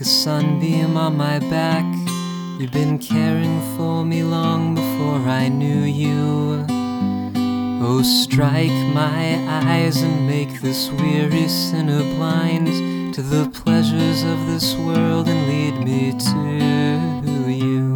sunbeam on my back. You've been caring for me long before I knew you. Oh, strike my eyes and make this weary sinner blind to the pleasures of this world and lead me to you.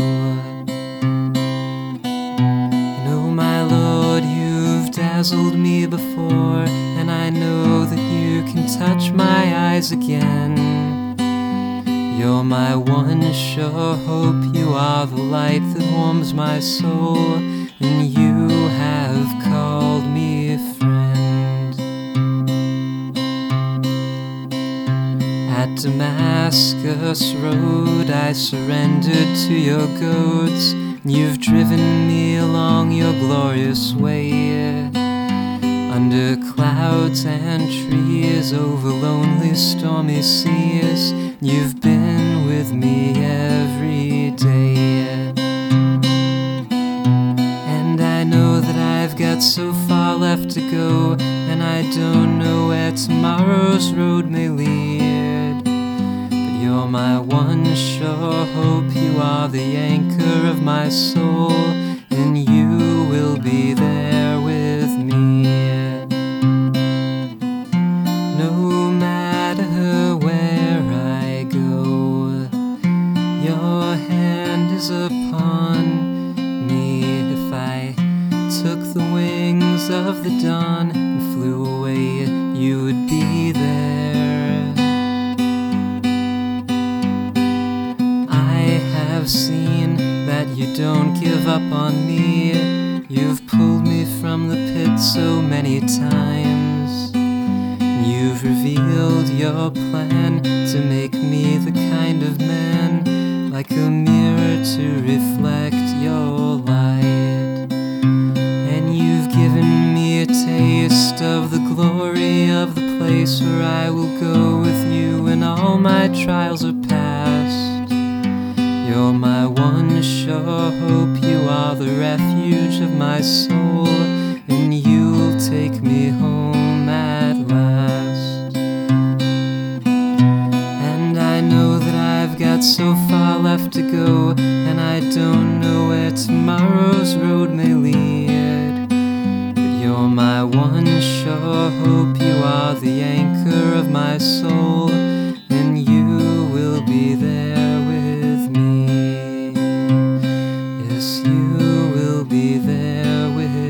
And oh, my Lord, you've dazzled me before, and I know that you can touch my eyes again. You're my one sure hope, you are the light that warms my soul, and you have called me friend. At Damascus Road I surrendered to your goads, and you've driven me along your glorious way. Under clouds and trees, over lonely stormy seas, you've been with me every day. And I know that I've got so far left to go, and I don't know where tomorrow's road may lead. But you're my one sure hope, you are the anchor of my soul, and you will be there with me. No matter where I go, your hand is upon me. If I took the wings of the dawn and flew away, you would be there. I have seen that you don't give up on me. You've pulled me from the pit so many times. You've revealed your plan to make me the kind of man, like a mirror to reflect your light. And you've given me a taste of the glory of the place where I will go with you when all my trials are past. You're my one sure hope, you are the refuge of my soul, and you'll take me home at last. And I know that I've got so far left to go, and I don't know where tomorrow's road may lead. But you're my one sure hope, you are the anchor of my soul, and you will be there with me. Yes, you will be there with me.